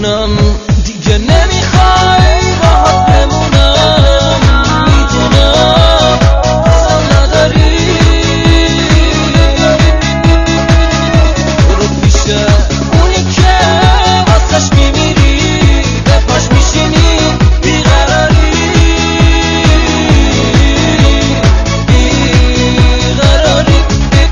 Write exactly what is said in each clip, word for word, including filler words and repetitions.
میدونم دیگه نمیخوای باهات بمونم، میدونم اصلا نداری برو پیش اونی که واسش میمیری، به پاش میشینی بیقراری بیقراری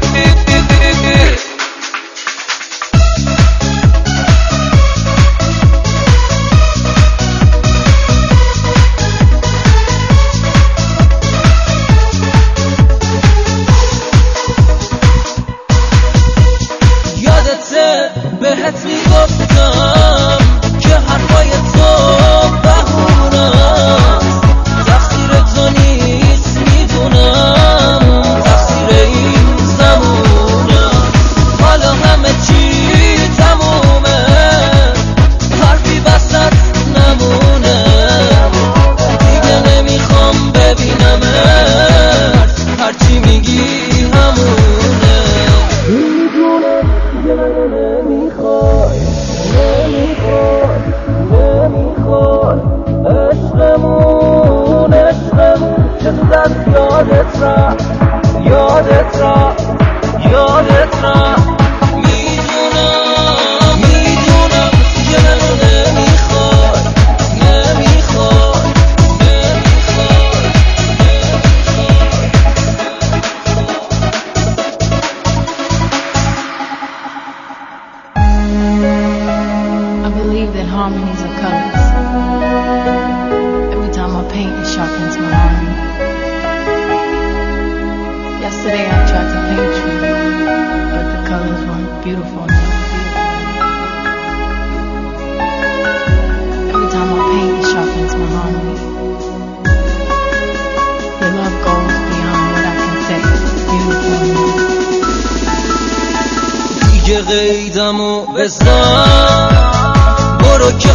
بهت میگفتم که حرفای تو بهونست، تقصیر تو نیست میدونم، تقصیر این زمونه. حالا همه چی تمومه، حرفی وسط نمونه، دیگه نمیخوام ببینمت، هرچی میگی همونه. میدونم دیگه منو نمیخوای، نمیخوای نمیخوای عشقمون عشقمون که تو دست یادت رفت یادت رفت یادت رفت. میدونم میدونم دیگه منو نمیخوای نمیخوای نمیخوای I believe that harmonies are colors. Every time I paint, it sharpens my harmony. Yesterday I tried to paint you, but the colors weren't beautiful enough. Every time I paint, it sharpens my harmony. Your love goes beyond what I can say. Beautiful enough. دیگه قیدمو بزن، برو که